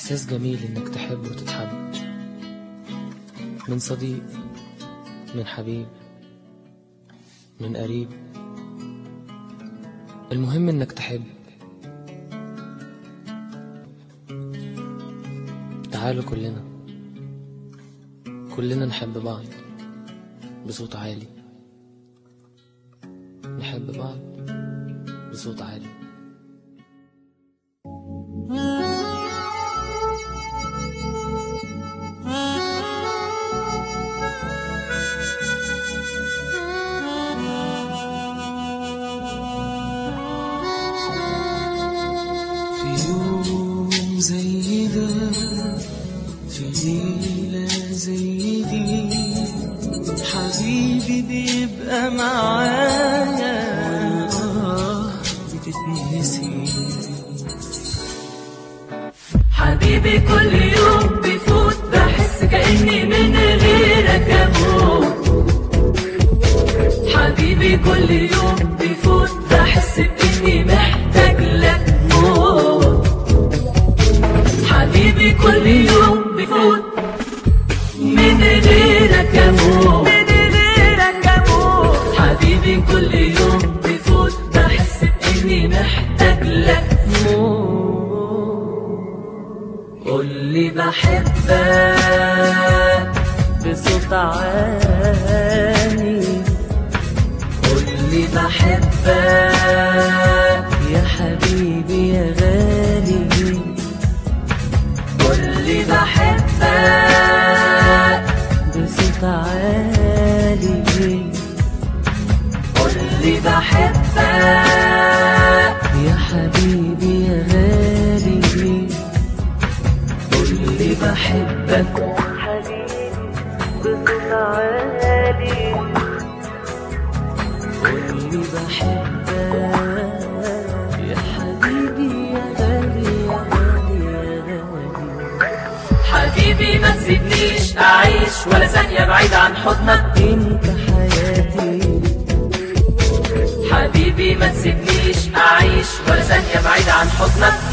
إحساس جميل إنك تحب وتتحب، من صديق، من حبيب، من قريب. المهم إنك تحب. تعالوا كلنا نحب بعض بصوت عالي، نحب بعض بصوت عالي. في يوم زي ده، في ليلة زي دي، حبيبي بيبقى معايا بتتنسي. حبيبي كل يوم بيفوت بحس كأني من غيرك أموت. حبيبي كل يوم بيفوت بحس بإني محتاج لك موت. حبيبي كل يوم بيفوت من غيرك أموت. حبيبي كل يوم بيفوت بحس بإني محتاج لك موت. قولي بحبك بصوت عالي، قولي بحبك يا حبيبي يا غالي، قولي بحبك بصوت عالي، قولي بحبك يا حبيبي يا غالي، قولي بحبك حبيبي بصوت عالي، قولي بحبك يا حبيبي يا غالي يا غالي يا غالي. حبيبي ما تسيبنيش أعيش ولا ثانية بعيد عن حضنك، انت حياتي. حبيبي ما تسيبنيش أعيش ولا ثانية بعيد عن حضنك،